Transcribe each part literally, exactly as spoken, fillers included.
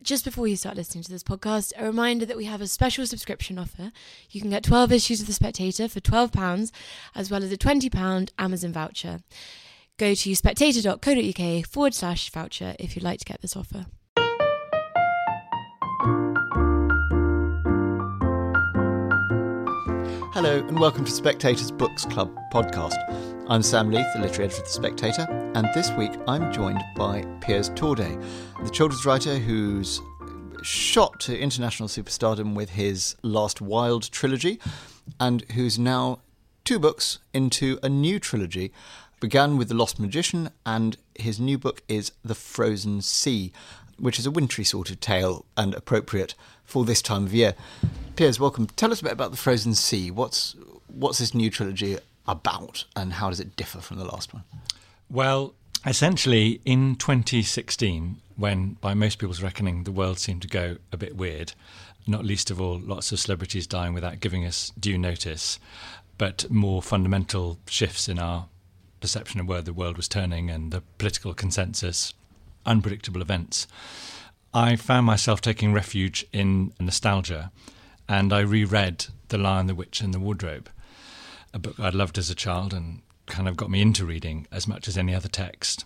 Just before you start listening to this podcast, a reminder that we have a special subscription offer. You can get twelve issues of The Spectator for twelve pounds, as well as a twenty pounds Amazon voucher. Go to spectator.co.uk forward slash voucher if you'd like to get this offer. Hello and welcome to Spectator's Books Club podcast. I'm Sam Leith, the literary editor of The Spectator, and this week I'm joined by Piers Torday, the children's writer who's shot to international superstardom with his Last Wild trilogy, and who's now two books into a new trilogy. Began with The Lost Magician, and his new book is The Frozen Sea, which is a wintry sort of tale and appropriate for this time of year. Piers, welcome. Tell us a bit about The Frozen Sea. What's what's this new trilogy about, and how does it differ from the last one? Well, essentially, in twenty sixteen, when by most people's reckoning the world seemed to go a bit weird, not least of all lots of celebrities dying without giving us due notice, but more fundamental shifts in our perception of where the world was turning and the political consensus, unpredictable events, I found myself taking refuge in nostalgia, and I reread The Lion, the Witch and the Wardrobe, a book I'd loved as a child and kind of got me into reading as much as any other text.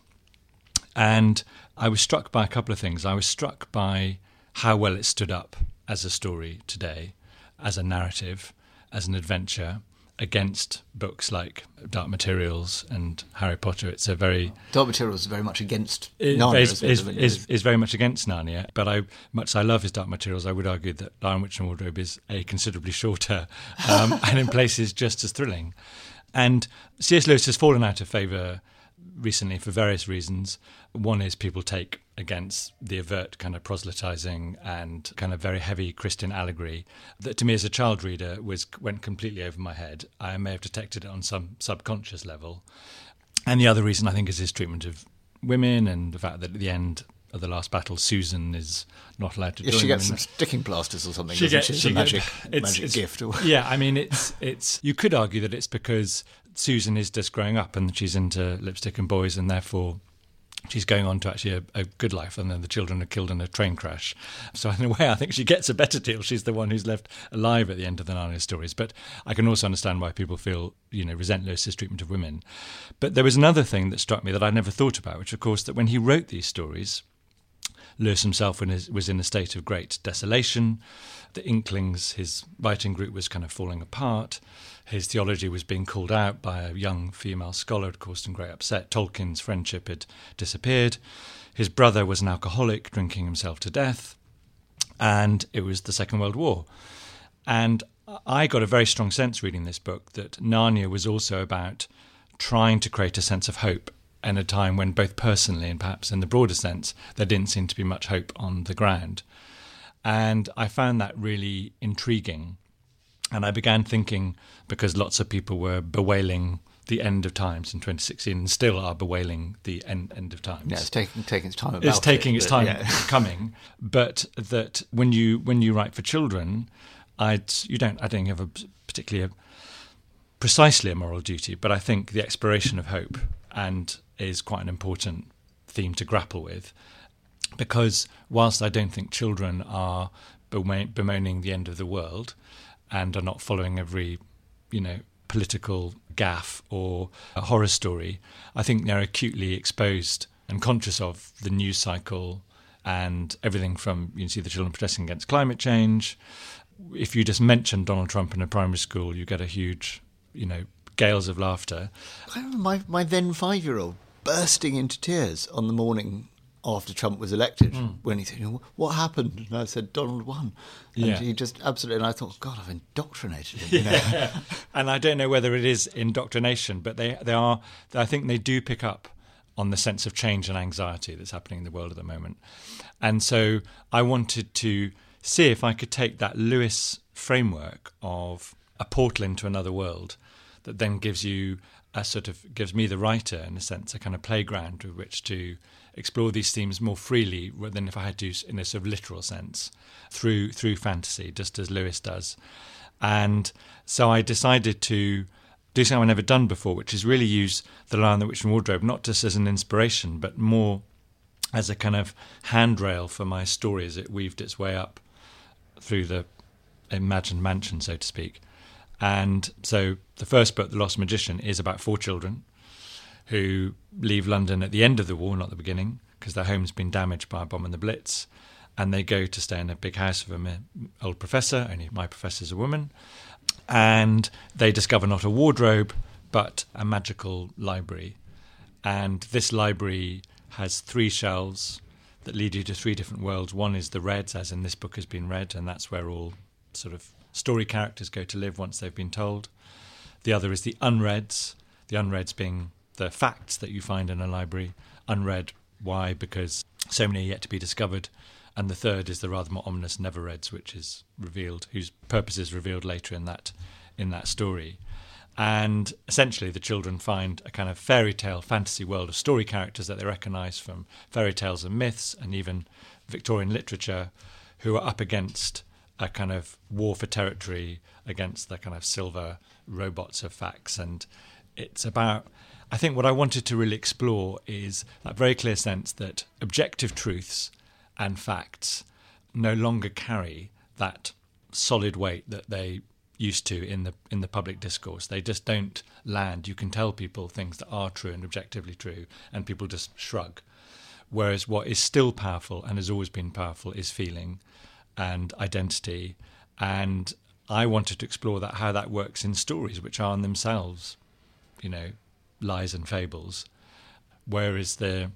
And I was struck by a couple of things. I was struck by how well it stood up as a story today, as a narrative, as an adventure, against books like Dark Materials and Harry Potter. It's a very... Dark Materials is very much against it, Narnia. Is, is, is, is very much against Narnia, but I, much as I love his Dark Materials, I would argue that Lion, Witch and Wardrobe is a considerably shorter um, and in places just as thrilling. And C S Lewis has fallen out of favour recently for various reasons. One is people take against the overt kind of proselytising and kind of very heavy Christian allegory that to me as a child reader was went completely over my head. I may have detected it on some subconscious level. And the other reason I think is his treatment of women and the fact that at the end of the last battle Susan is not allowed to join. Yeah, she gets them. some sticking plasters or something. She gets she? she a magic, it's, magic it's, gift. Yeah, I mean it's it's you could argue that it's because Susan is just growing up and she's into lipstick and boys, and therefore she's going on to actually a, a good life, and then the children are killed in a train crash. So in a way, I think she gets a better deal. She's the one who's left alive at the end of the Narnia stories. But I can also understand why people feel, you know, resent Lewis's treatment of women. But there was another thing that struck me that I'd never thought about, which of course that when he wrote these stories, Lewis himself was in a state of great desolation. The Inklings, his writing group, was kind of falling apart. His theology was being called out by a young female scholar, had caused him great upset. Tolkien's friendship had disappeared. His brother was an alcoholic, drinking himself to death. And it was the Second World War. And I got a very strong sense reading this book that Narnia was also about trying to create a sense of hope in a time when both personally and perhaps in the broader sense, there didn't seem to be much hope on the ground. And I found that really intriguing. And I began thinking, because lots of people were bewailing the end of times in twenty sixteen and still are bewailing the end, end of times. Yeah, it's taking, taking its time about It's taking it, its but, time yeah. coming. But that when you when you write for children, I'd, you don't, I don't have a particularly a, precisely a moral duty, but I think the exploration of hope and is quite an important theme to grapple with. Because whilst I don't think children are bemoaning the end of the world and are not following every, you know, political gaffe or a horror story, I think they're acutely exposed and conscious of the news cycle and everything from, you can see the children protesting against climate change. If you just mention Donald Trump in a primary school, you get a huge, you know, gales of laughter. I remember my, my then five-year-old bursting into tears on the morning after Trump was elected, mm. when he said, you know, what happened? And I said, Donald won. And yeah. he just absolutely, and I thought, God, I've indoctrinated him. You know? Yeah. And I don't know whether it is indoctrination, but they, they are, I think they do pick up on the sense of change and anxiety that's happening in the world at the moment. And so I wanted to see if I could take that Lewis framework of a portal into another world that then gives you a sort of, gives me the writer, in a sense, a kind of playground with which to explore these themes more freely than if I had to, in a sort of literal sense, through through fantasy, just as Lewis does. And so I decided to do something I've never done before, which is really use The Lion, the Witch and Wardrobe, not just as an inspiration, but more as a kind of handrail for my story as it weaved its way up through the imagined mansion, so to speak. And so the first book, The Lost Magician, is about four children who leave London at the end of the war, not the beginning, because their home's been damaged by a bomb and the Blitz. And they go to stay in a big house with an old professor, only my professor's a woman. And they discover not a wardrobe, but a magical library. And this library has three shelves that lead you to three different worlds. One is the Reds, as in this book has been read, and that's where all sort of story characters go to live once they've been told. The other is the Unreds, the Unreds being the facts that you find in a library. Unread, why? Because so many are yet to be discovered. And the third is the rather more ominous Never-Reads, which is revealed, whose purpose is revealed later in that in that story. And essentially the children find a kind of fairy tale fantasy world of story characters that they recognise from fairy tales and myths and even Victorian literature, who are up against a kind of war for territory against the kind of silver robots of facts. And it's about, I think what I wanted to really explore is that very clear sense that objective truths and facts no longer carry that solid weight that they used to in the in the public discourse. They just don't land. You can tell people things that are true and objectively true, and people just shrug. Whereas what is still powerful and has always been powerful is feeling and identity. And I wanted to explore that, how that works in stories, which are in themselves, you know, lies and fables. Whereas the,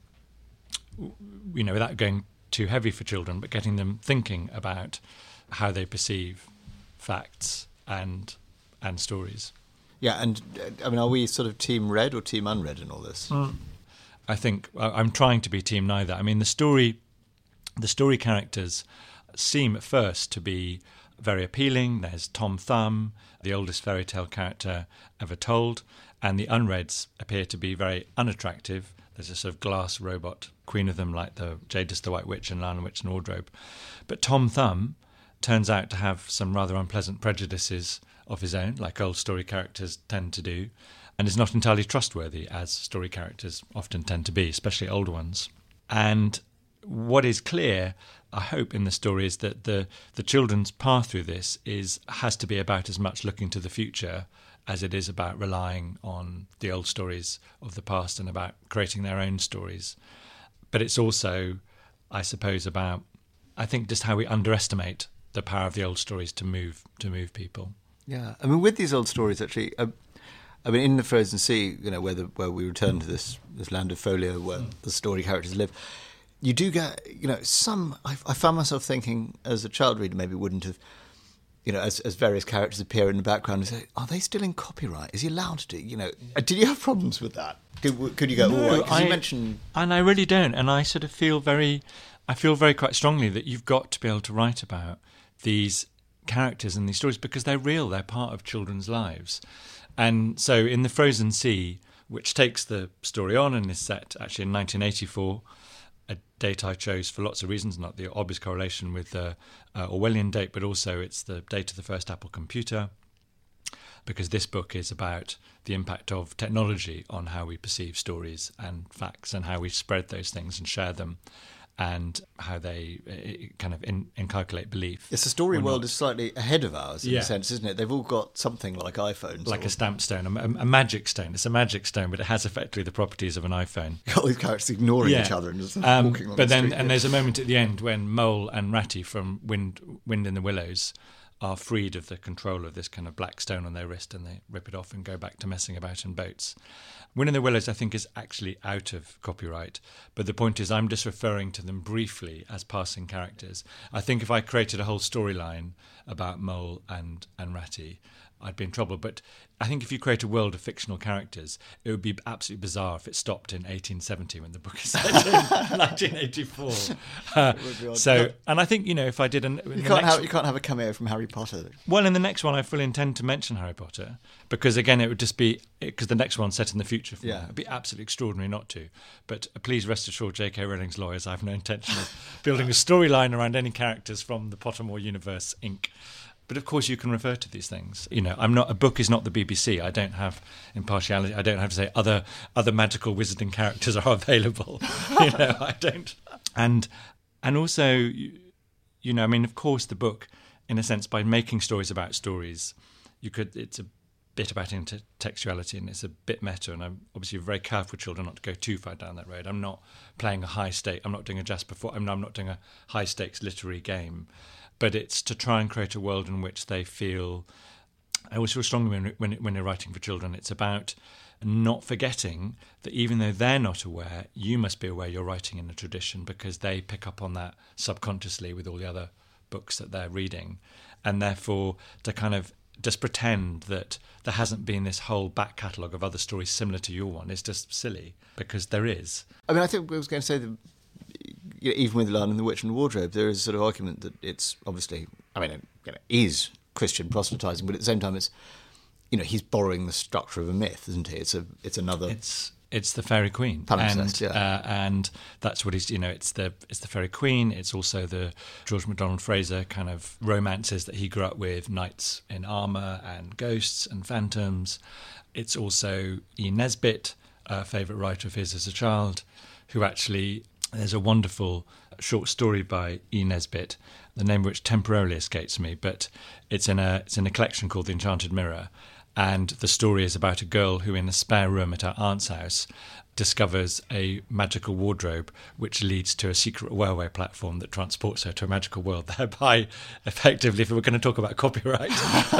you know, without going too heavy for children, but getting them thinking about how they perceive facts and and stories. Yeah, and uh, I mean, are we sort of team Red or team Unread in all this? Mm. I think I'm trying to be team neither. I mean, the story, the story characters seem at first to be very appealing. There's Tom Thumb, the oldest fairy tale character ever told, and the Unreads appear to be very unattractive. There's a sort of glass robot queen of them, like the Jadis the White Witch and Lionel Witch and Wardrobe. But Tom Thumb turns out to have some rather unpleasant prejudices of his own, like old story characters tend to do, and is not entirely trustworthy, as story characters often tend to be, especially old ones. And what is clear, I hope, in the story is that the, the children's path through this is has to be about as much looking to the future as it is about relying on the old stories of the past and about creating their own stories. But it's also, I suppose, about, I think, just how we underestimate the power of the old stories to move to move people. Yeah, I mean, with these old stories, actually, uh, I mean, in the Frozen Sea, you know, where the, where we return to this this land of folio, where mm. the story characters live, you do get, you know, some. I, I found myself thinking, as a child reader, maybe wouldn't have, you know, as as various characters appear in the background, and say, are they still in copyright? Is he allowed to do? You know, did you have problems with that? Could, could you go? No, all right, 'cause I, you mentioned, and I really don't. And I sort of feel very, I feel very quite strongly that you've got to be able to write about these characters and these stories because they're real. They're part of children's lives. And so in The Frozen Sea, which takes the story on and is set actually in nineteen eighty-four, a date I chose for lots of reasons, not the obvious correlation with the uh, Orwellian date, but also it's the date of the first Apple computer, because this book is about the impact of technology on how we perceive stories and facts and how we spread those things and share them, and how they uh, kind of in, inculcate belief. Yes, the story world not. is slightly ahead of ours in Yeah. a sense, isn't it? They've all got something like iPhones. Like or, a stamp stone, a, a magic stone. It's a magic stone, but it has effectively the properties of an iPhone. all these characters ignoring Yeah. each other and just Um, walking on but the then, street. and there's a moment at the end when Mole and Ratty from Wind, Wind in the Willows are freed of the control of this kind of black stone on their wrist, and they rip it off and go back to messing about in boats. Wind in the Willows, I think, is actually out of copyright, but the point is I'm just referring to them briefly as passing characters. I think if I created a whole storyline about Mole and, and Ratty, I'd be in trouble. But I think if you create a world of fictional characters, it would be absolutely bizarre if it stopped in eighteen seventy when the book is set in nineteen eighty-four. Uh, so, and I think, you know, if I did an, you can't have you can't have a cameo from Harry Potter. Well, in the next one, I fully intend to mention Harry Potter because, again, it would just be because the next one's set in the future. For Yeah. me. It'd be absolutely extraordinary not to. But uh, please rest assured, J K. Rowling's lawyers, I have no intention of building a storyline around any characters from the Pottermore universe, Incorporated. But of course, you can refer to these things. You know, I'm not. A book is not the B B C. I don't have impartiality. I don't have to say other other magical wizarding characters are available. You know, I don't. And and also, you know, I mean, of course, the book, in a sense, by making stories about stories, you could, it's a bit about intertextuality and it's a bit meta, and I'm obviously very careful with children not to go too far down that road. I'm not playing a high stake, I'm not doing a Jasper for, I'm not doing a high stakes literary game, but it's to try and create a world in which they feel, I always feel strongly when, when, when you're writing for children, it's about not forgetting that even though they're not aware, you must be aware you're writing in a tradition, because they pick up on that subconsciously with all the other books that they're reading. And therefore, to kind of just pretend that there hasn't been this whole back catalogue of other stories similar to your one is just silly, because there is. I mean, I think I was going to say that, you know, even with Lion and the Witch and the Wardrobe, there is a sort of argument that it's obviously, I mean, it you know, is Christian proselytising, but at the same time it's, you know, he's borrowing the structure of a myth, isn't he? It's a, it's another. It's it's the Fairy Queen, Palimpsest, and yeah. uh, and that's what he's. You know, it's the it's the Fairy Queen. It's also the George MacDonald Fraser kind of romances that he grew up with, knights in armour and ghosts and phantoms. It's also E. Nesbit, a favourite writer of his as a child, who actually, there's a wonderful short story by E. Nesbit, the name of which temporarily escapes me, but it's in a it's in a collection called The Enchanted Mirror. And the story is about a girl who, in a spare room at her aunt's house, discovers a magical wardrobe which leads to a secret railway platform that transports her to a magical world, thereby effectively, if we were going to talk about copyright,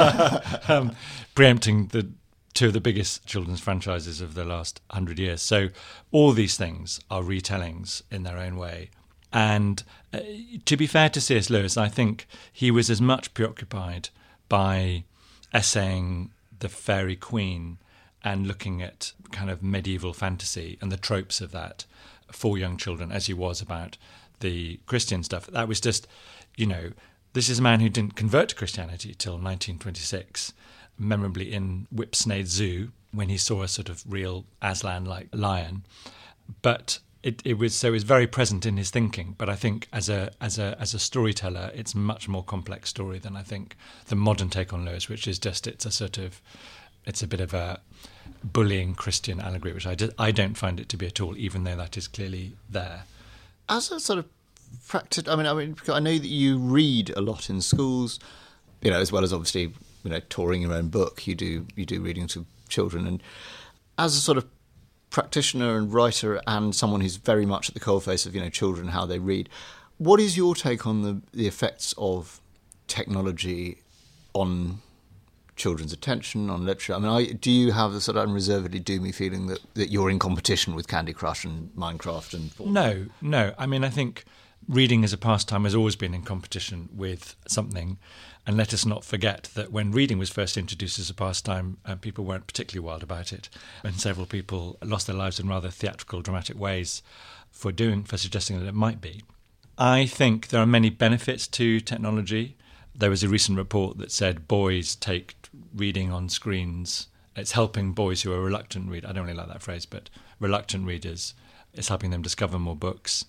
um, preempting the two of the biggest children's franchises of the last hundred years. So all these things are retellings in their own way. And uh, to be fair to C S Lewis, I think he was as much preoccupied by essaying the Fairy Queen and looking at kind of medieval fantasy and the tropes of that for young children as he was about the Christian stuff. That was just, you know, this is a man who didn't convert to Christianity till nineteen twenty-six, memorably in Whipsnade Zoo, when he saw a sort of real Aslan-like lion. But It, it was so it was very present in his thinking, but I think as a as a as a storyteller, it's a much more complex story than I think the modern take on Lewis, which is just it's a sort of it's a bit of a bullying Christian allegory, which I just, I don't find it to be at all, even though that is clearly there. As a sort of practice, I mean, I mean, I know that you read a lot in schools, you know, as well as obviously, you know, touring your own book. You do you do reading to children, and as a sort of practitioner and writer and someone who's very much at the coalface of, you know, children, how they read, what is your take on the, the effects of technology on children's attention, on literature? I mean, I, do you have the sort of unreservedly doomy feeling that, that you're in competition with Candy Crush and Minecraft? And No, no. I mean, I think reading as a pastime has always been in competition with something. And let us not forget that when reading was first introduced as a pastime, uh, people weren't particularly wild about it. And several people lost their lives in rather theatrical, dramatic ways for doing, for suggesting that it might be. I think there are many benefits to technology. There was a recent report that said boys take reading on screens. It's helping boys who are reluctant readers. I don't really like that phrase, but reluctant readers. It's helping them discover more books.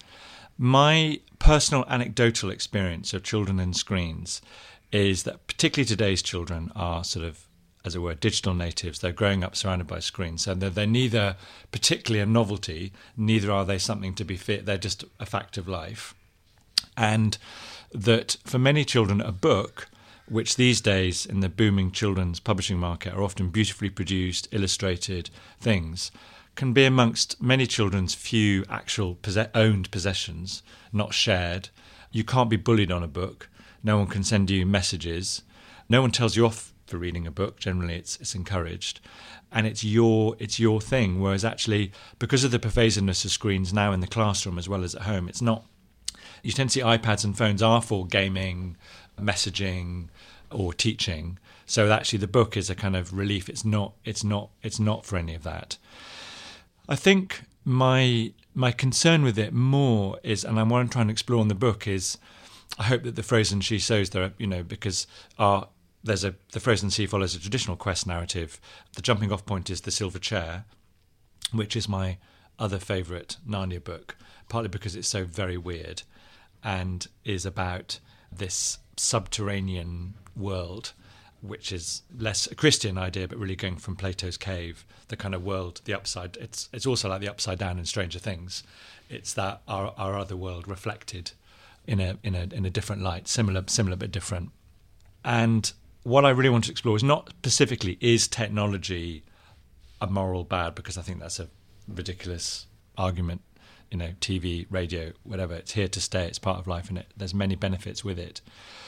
My personal anecdotal experience of children and screens is that particularly today's children are sort of, as it were, digital natives. They're growing up surrounded by screens. So they're, they're neither particularly a novelty, neither are they something to be feared. They're just a fact of life. And that for many children, a book, which these days in the booming children's publishing market are often beautifully produced, illustrated things, can be amongst many children's few actual possess- owned possessions, not shared. You can't be bullied on a book. No one can send you messages. No one tells you off for reading a book. Generally, it's it's encouraged, and it's your it's your thing. Whereas actually, because of the pervasiveness of screens now in the classroom as well as at home, it's not. You tend to see iPads and phones are for gaming, messaging, or teaching. So actually, the book is a kind of relief. It's not. It's not. It's not for any of that. I think my my concern with it more is, and what I'm trying to explore in the book is, I hope that the Frozen Sea shows there, you know, because our, there's a the Frozen Sea follows a traditional quest narrative. The jumping off point is the Silver Chair, which is my other favourite Narnia book, partly because it's so very weird and is about this subterranean world which is less a Christian idea, but really going from Plato's cave, the kind of world, the upside. It's it's also like the upside down in Stranger Things. It's that our our other world reflected in a in a in a different light, similar similar but different. And what I really want to explore is not specifically is technology a moral bad, because I think that's a ridiculous argument. You know, T V, radio, whatever, it's here to stay. It's part of life, and it, there's many benefits with it.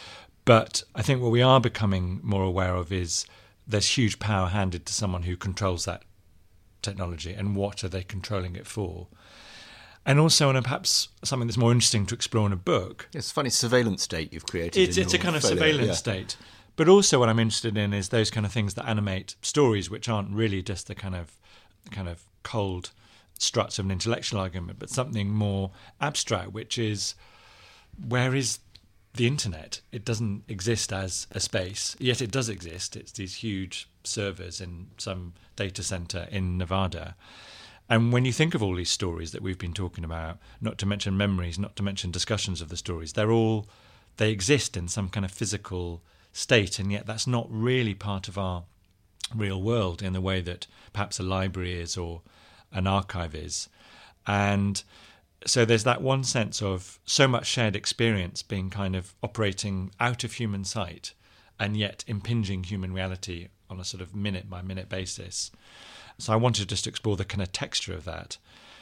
But I think what we are becoming more aware of is there's huge power handed to someone who controls that technology, and what are they controlling it for? And also, and perhaps something that's more interesting to explore in a book. It's a funny surveillance state you've created. It's, in it's a your kind of folio, surveillance yeah. state. But also what I'm interested in is those kind of things that animate stories, which aren't really just the kind of kind of cold struts of an intellectual argument, but something more abstract, which is, where is the internet? It doesn't exist as a space, yet it does exist. It's these huge servers in some data center in Nevada. And when you think of all these stories that we've been talking about, not to mention memories, not to mention discussions of the stories, they're all, they exist in some kind of physical state, and yet that's not really part of our real world in the way that perhaps a library is or an archive is. And so there's that one sense of so much shared experience being kind of operating out of human sight and yet impinging human reality on a sort of minute by minute basis. So I wanted just to explore the kind of texture of that.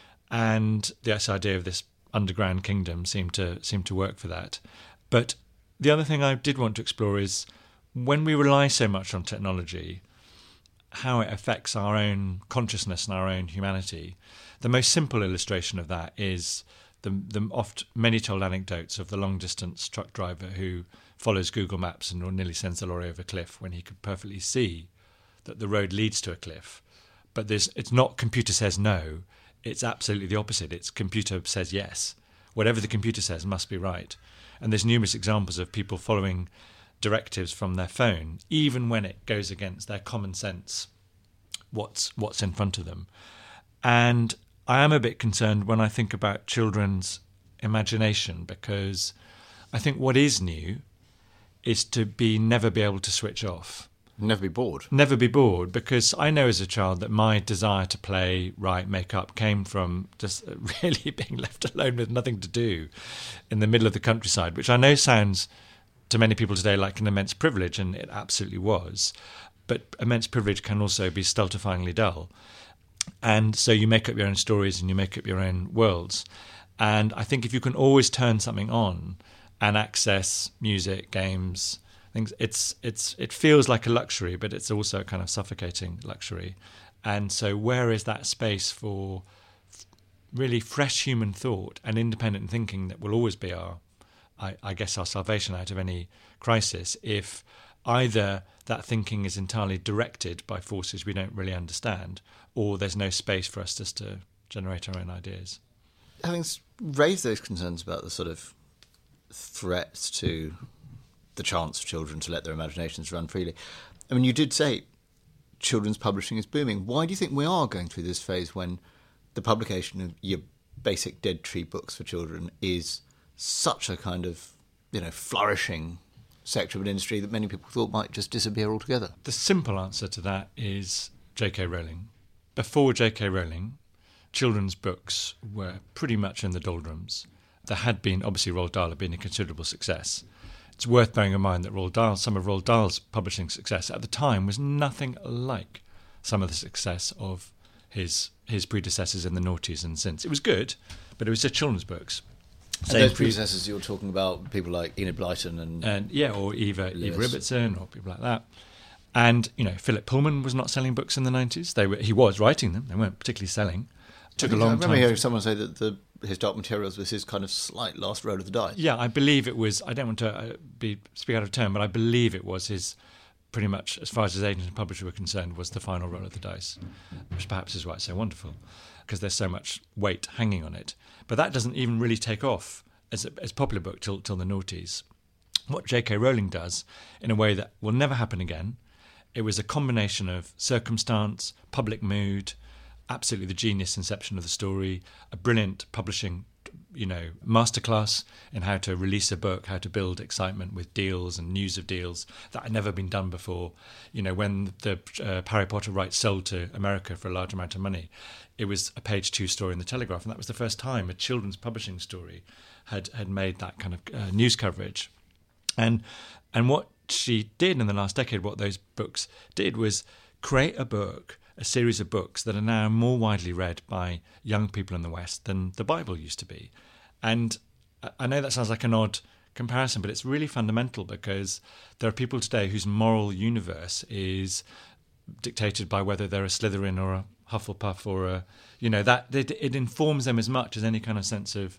And this idea of this underground kingdom seemed to seemed to work for that. But the other thing I did want to explore is, when we rely so much on technology, how it affects our own consciousness and our own humanity. The most simple illustration of that is the, the oft many told anecdotes of the long distance truck driver who follows Google Maps and nearly sends the lorry over a cliff when he could perfectly see that the road leads to a cliff. But there's, it's not computer says no, it's absolutely the opposite. It's computer says yes. Whatever the computer says must be right. And there's numerous examples of people following directives from their phone, even when it goes against their common sense, what's what's in front of them. And I am a bit concerned when I think about children's imagination, because I think what is new is to be never be able to switch off. Never be bored. Never be bored, because I know as a child that my desire to play, write, make up came from just really being left alone with nothing to do in the middle of the countryside, which I know sounds to many people today like an immense privilege, and it absolutely was. But immense privilege can also be stultifyingly dull. And so you make up your own stories and you make up your own worlds. And I think if you can always turn something on and access music, games, things, it's it's it feels like a luxury, but it's also a kind of suffocating luxury. And so where is that space for really fresh human thought and independent thinking that will always be our I, I guess our salvation out of any crisis, if either that thinking is entirely directed by forces we don't really understand, or there's no space for us just to generate our own ideas. Having raised those concerns about the sort of threats to the chance for children to let their imaginations run freely, I mean, you did say children's publishing is booming. Why do you think we are going through this phase when the publication of your basic Dead Tree books for children is such a kind of, you know, flourishing sector of an industry that many people thought might just disappear altogether? The simple answer to that is J K Rowling. Before J K Rowling, children's books were pretty much in the doldrums. There had been, obviously Roald Dahl had been a considerable success. It's worth bearing in mind that Roald Dahl, some of Roald Dahl's publishing success at the time was nothing like some of the success of his his predecessors in the noughties and since. It was good, but it was just children's books. And those predecessors you're talking about, people like Enid Blyton and... and yeah, or Eva, Eva Robertson, or people like that. And, you know, Philip Pullman was not selling books in the nineties. They were, he was writing them. They weren't particularly selling. It took a long time. I remember hearing someone say that the, his Dark Materials was his kind of slight last roll of the dice. Yeah, I believe it was... I don't want to uh, be speak out of turn, but I believe it was his... pretty much, as far as his agent and publisher were concerned, was the final roll of the dice, which perhaps is why it's so wonderful, because there's so much weight hanging on it. But that doesn't even really take off as a as popular book till till the noughties. What J K Rowling does, in a way that will never happen again, it was a combination of circumstance, public mood, absolutely the genius inception of the story, a brilliant publishing you know, masterclass in how to release a book, how to build excitement with deals and news of deals that had never been done before. You know, when the uh, Harry Potter rights sold to America for a large amount of money, it was a page two story in the Telegraph, and that was the first time a children's publishing story had had made that kind of uh, news coverage. And and what she did in the last decade, what those books did, was create a book, a series of books that are now more widely read by young people in the West than the Bible used to be. And I know that sounds like an odd comparison, but it's really fundamental, because there are people today whose moral universe is dictated by whether they're a Slytherin or a Hufflepuff or a, you know, that it, it informs them as much as any kind of sense of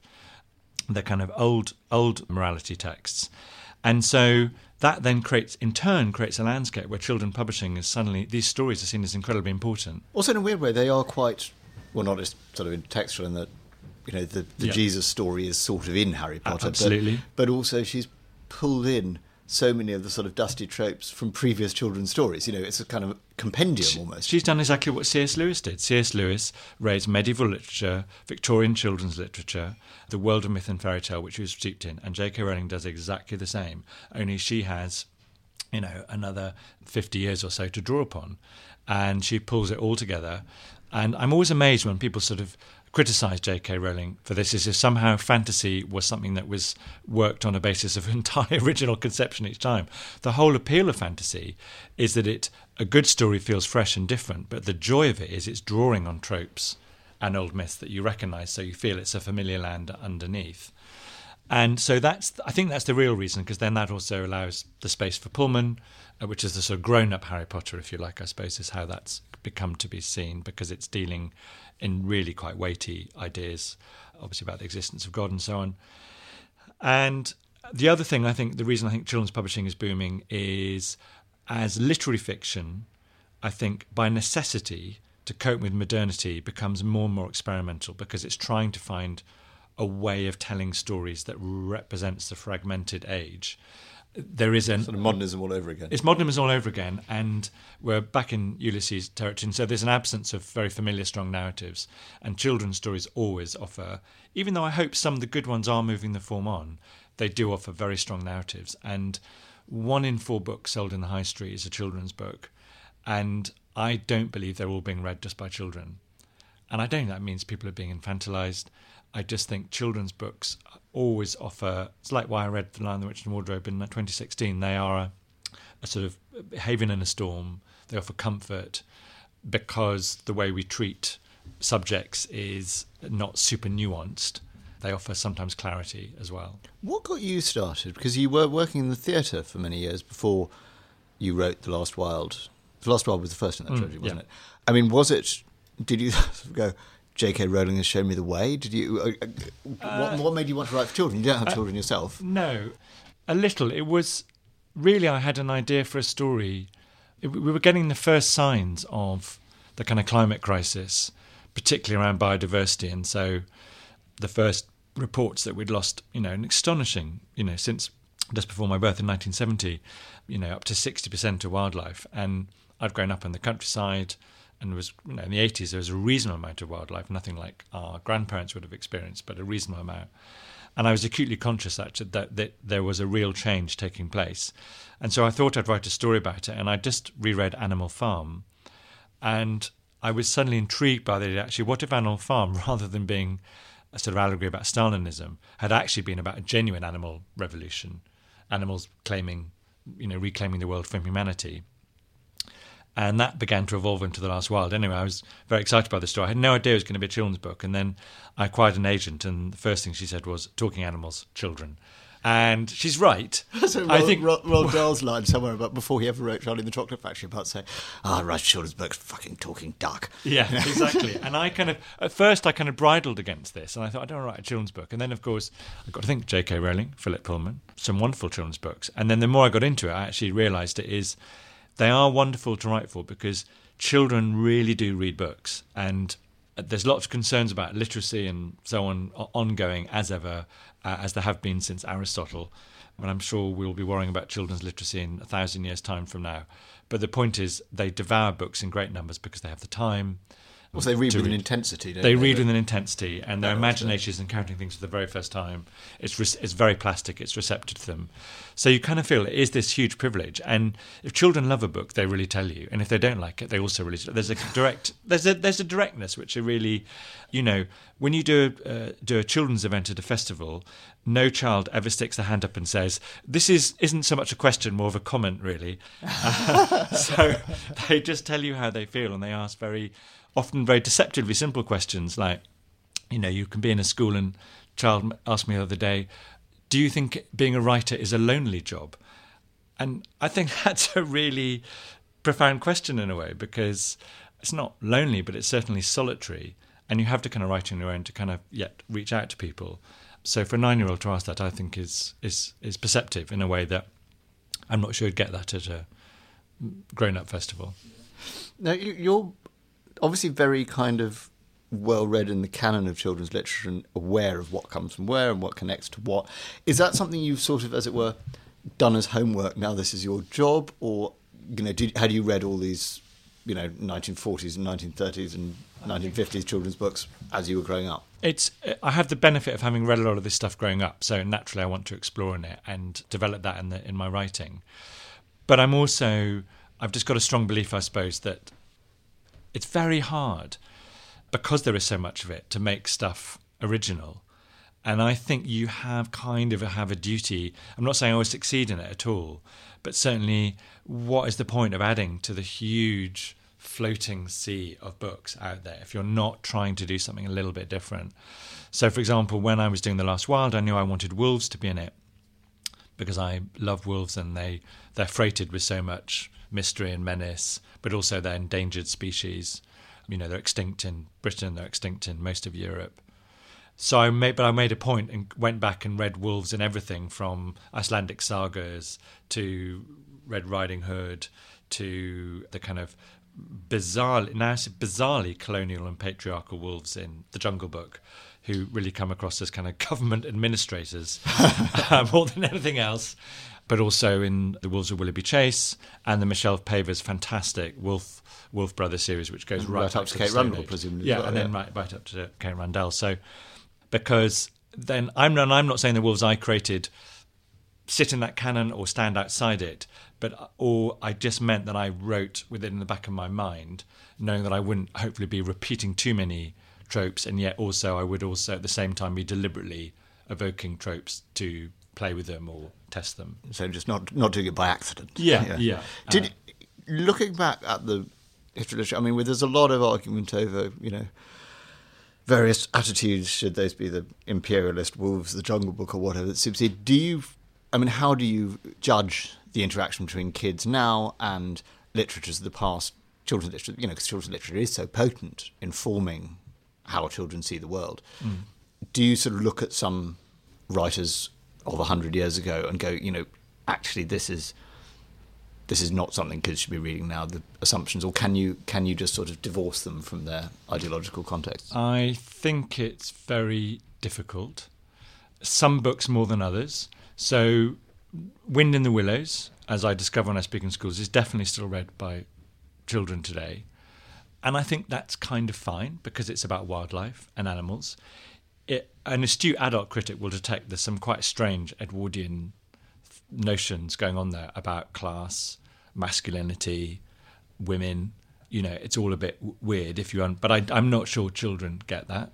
the kind of old old morality texts. And so that then creates, in turn, creates a landscape where children publishing is suddenly, these stories are seen as incredibly important. Also, in a weird way, they are quite, well, not just sort of textual in that, you know, the, the yeah. Jesus story is sort of in Harry Potter. Absolutely. But, but also she's pulled in so many of the sort of dusty tropes from previous children's stories. You know, it's a kind of compendium she, almost. She's done exactly what C S Lewis did. C S Lewis raised medieval literature, Victorian children's literature, the world of myth and fairy tale, which he was steeped in, and J K Rowling does exactly the same, only she has, you know, another fifty years or so to draw upon, and she pulls it all together. And I'm always amazed when people sort of criticise J K Rowling for this, as if somehow fantasy was something that was worked on a basis of entire original conception each time. The whole appeal of fantasy is that it a good story feels fresh and different, but the joy of it is it's drawing on tropes and old myths that you recognise, so you feel it's a familiar land underneath. And so that's, I think that's the real reason, because then that also allows the space for Pullman, uh, which is the sort of grown-up Harry Potter, if you like, I suppose, is how that's become to be seen, because it's dealing in really quite weighty ideas, obviously about the existence of God and so on. And the other thing, I think, the reason I think children's publishing is booming is, as literary fiction, I think by necessity, to cope with modernity, becomes more and more experimental, because it's trying to find a way of telling stories that represents the fragmented age. There is an sort of modernism all over again. It's modernism all over again, and we're back in Ulysses territory. And so there's an absence of very familiar, strong narratives, and children's stories always offer, even though I hope some of the good ones are moving the form on, they do offer very strong narratives. And one in four books sold in the high street is a children's book, and I don't believe they're all being read just by children. And I don't think that means people are being infantilised. I just think children's books always offer, it's like why I read The Lion, the Witch and the Wardrobe in twenty sixteen. They are a, a sort of haven in a storm. They offer comfort because the way we treat subjects is not super nuanced. They offer sometimes clarity as well. What got you started? Because you were working in the theatre for many years before you wrote The Last Wild. The Last Wild was the first in that Mm, trilogy, wasn't yeah. it? I mean, was it, did you sort of go, J K Rowling has shown me the way? Did you? Uh, uh, what, what made you want to write for children? You don't have uh, children yourself. No, a little. It was really, I had an idea for a story. It, we were getting the first signs of the kind of climate crisis, particularly around biodiversity, and so the first reports that we'd lost, you know, an astonishing, you know, since just before my birth in nineteen seventy, you know, up to sixty percent of wildlife. And I'd grown up in the countryside. And was, you know, in the eighties, there was a reasonable amount of wildlife, nothing like our grandparents would have experienced, but a reasonable amount. And I was acutely conscious actually, that, that there was a real change taking place. And so I thought I'd write a story about it, and I just reread Animal Farm. And I was suddenly intrigued by the idea, actually, what if Animal Farm, rather than being a sort of allegory about Stalinism, had actually been about a genuine animal revolution, animals claiming, you know, reclaiming the world from humanity. And that began to evolve into The Last Wild. Anyway, I was very excited by the story. I had no idea it was going to be a children's book. And then I acquired an agent, and the first thing she said was, talking animals, children. And she's right. So I think Roald, Roald Dahl's line somewhere about before he ever wrote Charlie and the Chocolate Factory about saying, "Ah, oh, write children's books, fucking talking duck." Yeah, exactly. And I kind of, at first, I kind of bridled against this, and I thought, I don't want to write a children's book. And then, of course, I got to think J K Rowling, Philip Pullman, some wonderful children's books. And then the more I got into it, I actually realised it is, they are wonderful to write for, because children really do read books, and there's lots of concerns about literacy and so on ongoing as ever, uh, as there have been since Aristotle. And I'm sure we'll be worrying about children's literacy in a thousand years' time from now. But the point is, they devour books in great numbers because they have the time, Well, they read to with read. an intensity, don't They they? read with an intensity, and their That imagination is encountering things for the very first time. It's re- it's very plastic. It's receptive to them. So you kind of feel it is this huge privilege. And if children love a book, they really tell you. And if they don't like it, they also really there's a direct there's a there's a directness which are really, you know, when you do a, uh, do a children's event at a festival, no child ever sticks their hand up and says, "This is isn't so much a question, more of a comment, really." Uh, so they just tell you how they feel, and they ask very. Often very deceptively simple questions like, you know, you can be in a school and a child asked me the other day, do you think being a writer is a lonely job? And I think that's a really profound question in a way, because it's not lonely, but it's certainly solitary. And you have to kind of write on your own to kind of yet reach out to people. So for a nine-year-old to ask that, I think is is is perceptive in a way that I'm not sure you'd get that at a grown-up festival. Now, you, you're obviously very kind of well-read in the canon of children's literature and aware of what comes from where and what connects to what. Is that something you've sort of, as it were, done as homework, now this is your job? Or, you know, did, had you read all these, you know, nineteen forties and nineteen thirties and nineteen fifties children's books as you were growing up? It's I have the benefit of having read a lot of this stuff growing up, so naturally I want to explore in it and develop that in the in my writing. But I'm also, I've just got a strong belief, I suppose, that it's very hard, because there is so much of it, to make stuff original. And I think you have kind of have a duty. I'm not saying I always succeed in it at all, but certainly what is the point of adding to the huge floating sea of books out there if you're not trying to do something a little bit different? So, for example, when I was doing The Last Wild, I knew I wanted wolves to be in it because I love wolves, and they, they're freighted with so much mystery and menace, but also they're endangered species. You know, they're extinct in Britain, they're extinct in most of Europe. So I made, but I made a point and went back and read wolves in everything from Icelandic sagas to Red Riding Hood to the kind of bizarre, now bizarrely colonial and patriarchal wolves in The Jungle Book, who really come across as kind of government administrators uh, more than anything else. But also in The Wolves of Willoughby Chase and the Michelle Paver's fantastic Wolf Wolf Brothers series, which goes right, right up to the Kate Stone Rundell, Age. presumably. Yeah, well, and yeah. then right, right up to Kate Rundell. So, because then I'm not, I'm not saying the wolves I created sit in that canon or stand outside it, but or I just meant that I wrote with it in the back of my mind, knowing that I wouldn't hopefully be repeating too many tropes, and yet also I would also at the same time be deliberately evoking tropes to play with them or test them. So just not not doing it by accident. Yeah, yeah. yeah. Did Uh, looking back at the history of literature, I mean, well, there's a lot of argument over, you know, various attitudes. Should those be the imperialist wolves, the Jungle Book, or whatever that supersede? Do you? I mean, how do you judge the interaction between kids now and literatures of the past? Children's literature, you know, because children's literature is so potent in forming how children see the world. Mm. Do you sort of look at some writers of a hundred years ago and go, you know, actually this is this is not something kids should be reading now, the assumptions, or can you can you just sort of divorce them from their ideological context? I think it's very difficult. Some books more than others. So Wind in the Willows, as I discover when I speak in schools, is definitely still read by children today. And I think that's kind of fine because it's about wildlife and animals. It, an astute adult critic will detect there's some quite strange Edwardian notions going on there about class, masculinity, women. You know, it's all a bit w- weird if you. Un- but I, I'm not sure children get that.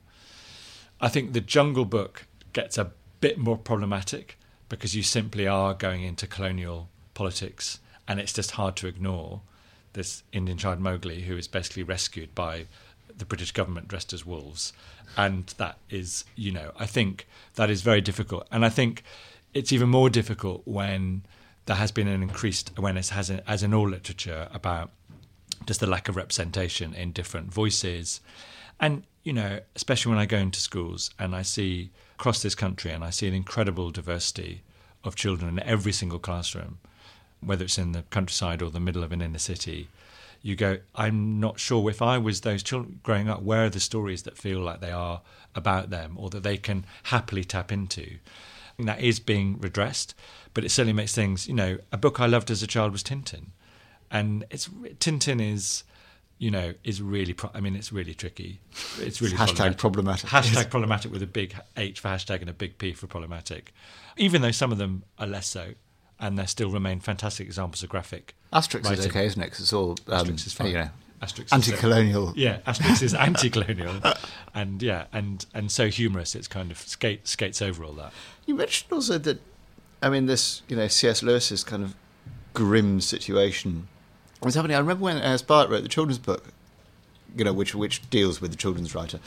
I think the Jungle Book gets a bit more problematic because you simply are going into colonial politics, and it's just hard to ignore this Indian child Mowgli who is basically rescued by the British government dressed as wolves. And that is, you know, I think that is very difficult. And I think it's even more difficult when there has been an increased awareness, as in, as in all literature, about just the lack of representation in different voices. And, you know, especially when I go into schools and I see across this country and I see an incredible diversity of children in every single classroom, whether it's in the countryside or the middle of an inner city, you go, I'm not sure if I was those children growing up, where are the stories that feel like they are about them or that they can happily tap into? And that is being redressed, but it certainly makes things, you know, a book I loved as a child was Tintin. And it's Tintin is you know, is really, pro- I mean, it's really tricky. It's really Hashtag problematic. problematic. Hashtag problematic with a big H for hashtag and a big P for problematic. Even though some of them are less so, and they still remain fantastic examples of graphic Asterix writing. is okay, isn't it? 'Cause it's all um, Asterix is fine. You know, Asterix anti-colonial. Is, yeah, Asterix is anti-colonial, and yeah, and and so humorous. It's kind of skate, skates over all that. You mentioned also that, I mean, this, you know, C S Lewis's kind of grim situation was happening. I remember when Ayres Barrett wrote the children's book, you know, which which deals with the children's writer.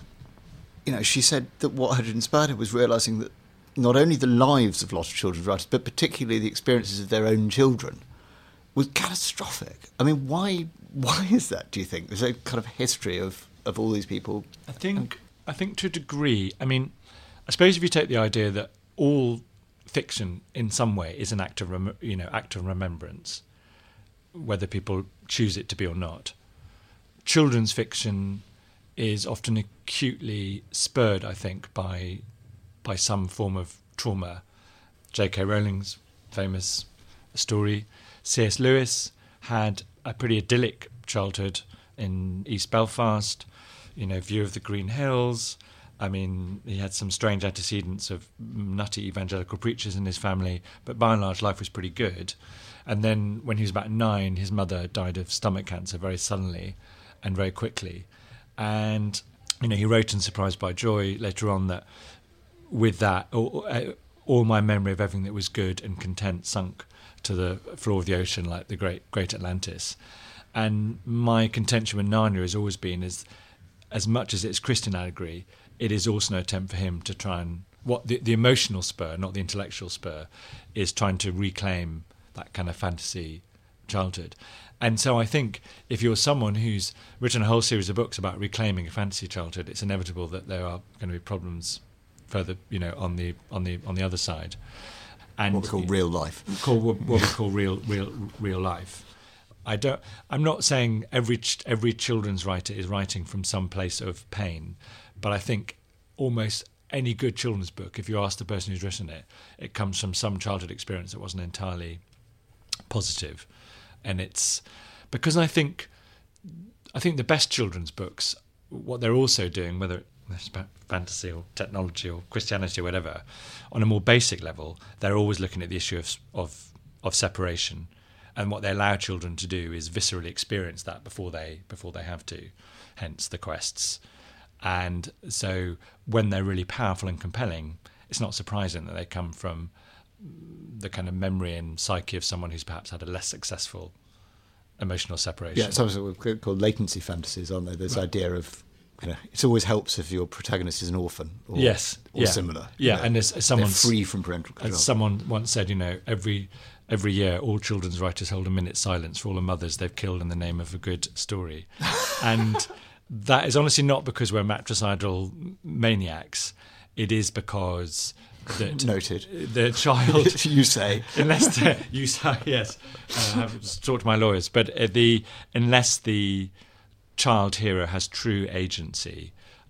You know, she said that what had inspired her was realising that not only the lives of lots of children's writers, but particularly the experiences of their own children, was catastrophic. I mean, why why is that, do you think? There's a kind of history of, of all these people. I think I think to a degree, I mean, I suppose if you take the idea that all fiction in some way is an act of rem- you know act of remembrance, whether people choose it to be or not. Children's fiction is often acutely spurred, I think, by by some form of trauma. J K Rowling's famous story. C S Lewis had a pretty idyllic childhood in East Belfast, you know, view of the Green Hills. I mean, he had some strange antecedents of nutty evangelical preachers in his family, but by and large, life was pretty good. And then when he was about nine, his mother died of stomach cancer very suddenly and very quickly. And, you know, he wrote in Surprised by Joy later on that with that, all, all my memory of everything that was good and content sunk to the floor of the ocean like the great great Atlantis. And my contention with Narnia has always been, is as much as it's Christian allegory, it is also an attempt for him to try and, what the, the emotional spur, not the intellectual spur, is trying to reclaim that kind of fantasy childhood. And so I think if you're someone who's written a whole series of books about reclaiming a fantasy childhood, it's inevitable that there are going to be problems further, you know, on the on the on the other side. And what we call real life. Call what we call real real real life. I don't. I'm not saying every every children's writer is writing from some place of pain, but I think almost any good children's book, if you ask the person who's written it, it comes from some childhood experience that wasn't entirely positive, and it's because I think I think the best children's books, what they're also doing, whether it's about fantasy or technology or Christianity or whatever, on a more basic level, they're always looking at the issue of of, of separation. And what they allow children to do is viscerally experience that before they before they have to, hence the quests. And so when they're really powerful and compelling, it's not surprising that they come from the kind of memory and psyche of someone who's perhaps had a less successful emotional separation. Yeah, something we call latency fantasies, aren't they? This right. idea of, you know, it always helps if your protagonist is an orphan or, yes, or yeah. similar. Yeah, you know, and as, as someone free from parental control. As someone once said, you know, every every year all children's writers hold a minute's silence for all the mothers they've killed in the name of a good story. And that is honestly not because we're matricidal maniacs. It is because that noted the child you say unless the, you say yes uh, I have to talk to my lawyers, but uh, the unless the child hero has true agency,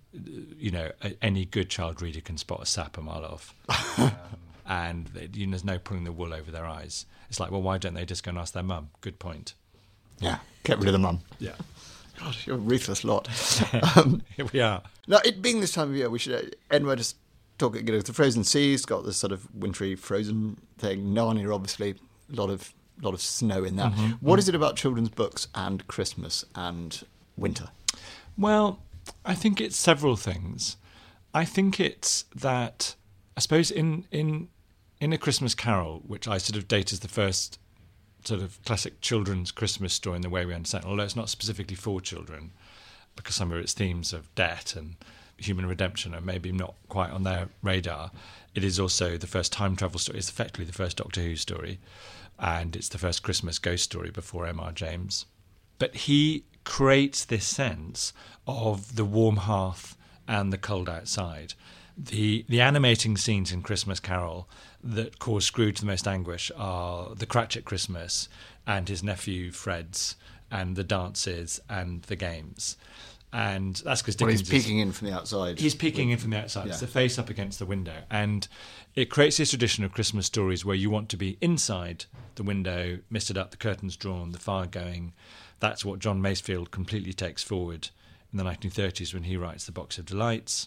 you know, any good child reader can spot a sap a mile off. um, and they, you know, there's no pulling the wool over their eyes. It's like, well, why don't they just go and ask their mum? Good point. Yeah, get rid of the mum. Yeah. God, you're a ruthless lot. Um, Here we are. Now, it being this time of year, we should end by just talking, you know, the frozen sea's got this sort of wintry frozen thing. Narnia, obviously, a lot of lot of snow in that. Mm-hmm. What is it about children's books and Christmas and winter? Well, I think it's several things. I think it's that, I suppose in in in A Christmas Carol, which I sort of date as the first sort of classic children's Christmas story in the way we understand it, although it's not specifically for children, because some of its themes of debt and human redemption are maybe not quite on their radar. It is also the first time travel story. It's effectively the first Doctor Who story, and it's the first Christmas ghost story before M R James. But he creates this sense of the warm hearth and the cold outside. The the animating scenes in Christmas Carol that cause Scrooge the most anguish are the Cratchit Christmas and his nephew Fred's and the dances and the games. And that's because well, Dickens he's peeking is, in from the outside. He's peeking in from the outside. Yeah. It's the face up against the window. And it creates this tradition of Christmas stories where you want to be inside the window, misted up, the curtains drawn, the fire going, that's what John Masefield completely takes forward in the nineteen thirties when he writes The Box of Delights.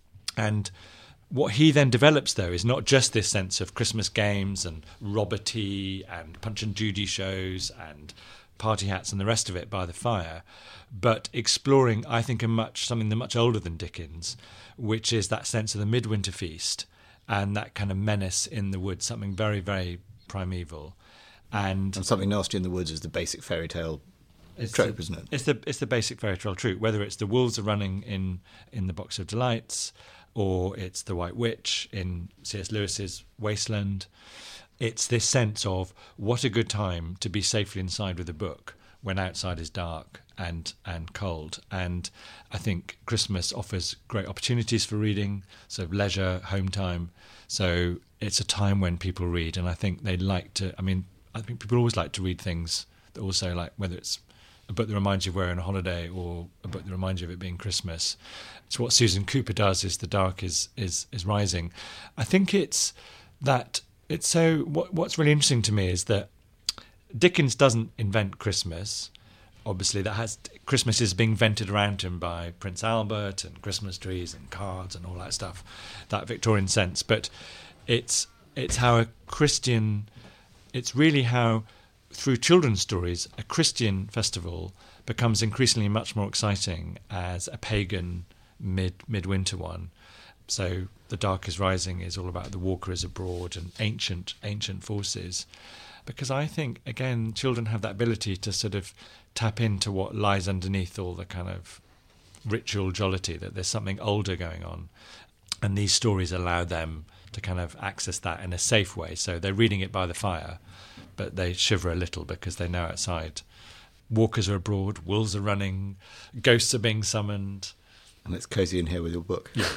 And what he then develops, though, is not just this sense of Christmas games and Roberty and Punch and Judy shows and party hats and the rest of it by the fire, but exploring, I think, a much something much older than Dickens, which is that sense of the midwinter feast and that kind of menace in the woods, something very, very primeval. And, and something nasty in the woods is the basic fairy tale it's trope, the, isn't it? It's the it's the basic fairy tale trope, whether it's the wolves are running in, in The Box of Delights or it's the White Witch in C S Lewis's Wasteland. It's this sense of what a good time to be safely inside with a book when outside is dark and, and cold. And I think Christmas offers great opportunities for reading, so leisure, home time. So it's a time when people read, and I think they like to, I mean, I think people always like to read things that also, like, whether it's a book that reminds you of where you're on a holiday or a book that reminds you of it being Christmas. It's what Susan Cooper does, is The Dark is is, is Rising. I think it's that... It's so. What, what's really interesting to me is that Dickens doesn't invent Christmas. Obviously, that has Christmas is being invented around him by Prince Albert and Christmas trees and cards and all that stuff, that Victorian sense. But it's it's how a Christian. It's really how, through children's stories, a Christian festival becomes increasingly much more exciting as a pagan mid midwinter one. So The Dark is Rising is all about the walker is abroad and ancient, ancient forces. Because I think, again, children have that ability to sort of tap into what lies underneath all the kind of ritual jollity, that there's something older going on. And these stories allow them to kind of access that in a safe way. So they're reading it by the fire, but they shiver a little because they know outside walkers are abroad, wolves are running, ghosts are being summoned. And it's cosy in here with your book. Yeah.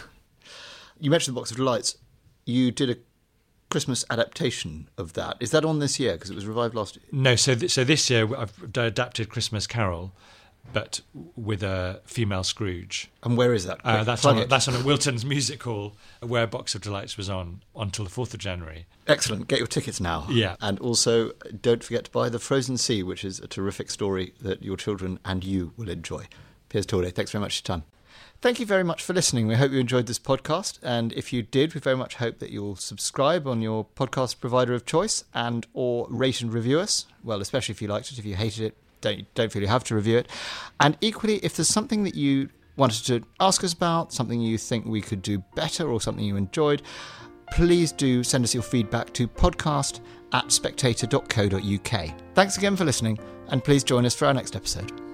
You mentioned The Box of Delights. You did a Christmas adaptation of that. Is that on this year? Because it was revived last year. No, so th- so this year I've adapted Christmas Carol, but with a female Scrooge. And where is that? Uh, that's Plug on it. that's on at Wilton's Music Hall, where Box of Delights was on until the fourth of January. Excellent. Get your tickets now. Yeah. And also, don't forget to buy The Frozen Sea, which is a terrific story that your children and you will enjoy. Piers Torday, thanks very much for your time. Thank you very much for listening. We hope you enjoyed this podcast. And if you did, we very much hope that you'll subscribe on your podcast provider of choice and or rate and review us. Well, especially if you liked it. If you hated it, don't, don't feel you have to review it. And equally, if there's something that you wanted to ask us about, something you think we could do better or something you enjoyed, please do send us your feedback to podcast at spectator dot co dot uk. Thanks again for listening, and please join us for our next episode.